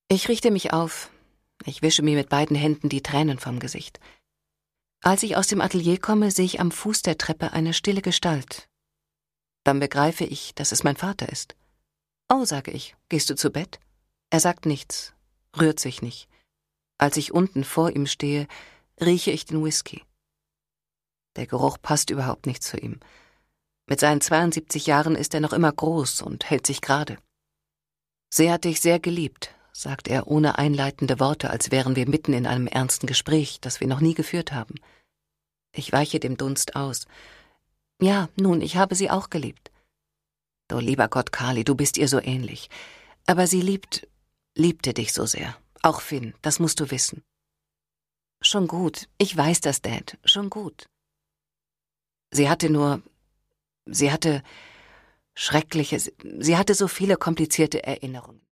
Ich richte mich auf. Ich wische mir mit beiden Händen die Tränen vom Gesicht. Als ich aus dem Atelier komme, sehe ich am Fuß der Treppe eine stille Gestalt. Dann begreife ich, dass es mein Vater ist. »Oh«, sage ich, »gehst du zu Bett?« Er sagt nichts, rührt sich nicht. Als ich unten vor ihm stehe, rieche ich den Whisky. Der Geruch passt überhaupt nicht zu ihm. Mit seinen 72 Jahren ist er noch immer groß und hält sich gerade. »Sie hat dich sehr geliebt«, sagt er ohne einleitende Worte, als wären wir mitten in einem ernsten Gespräch, das wir noch nie geführt haben. Ich weiche dem Dunst aus. »Ja, nun, ich habe sie auch geliebt.« »Du lieber Gott, Carly, du bist ihr so ähnlich. Aber sie liebte dich so sehr. Auch Finn, das musst du wissen.« »Schon gut, ich weiß das, Dad, schon gut.« Sie hatte schreckliche, sie hatte so viele komplizierte Erinnerungen.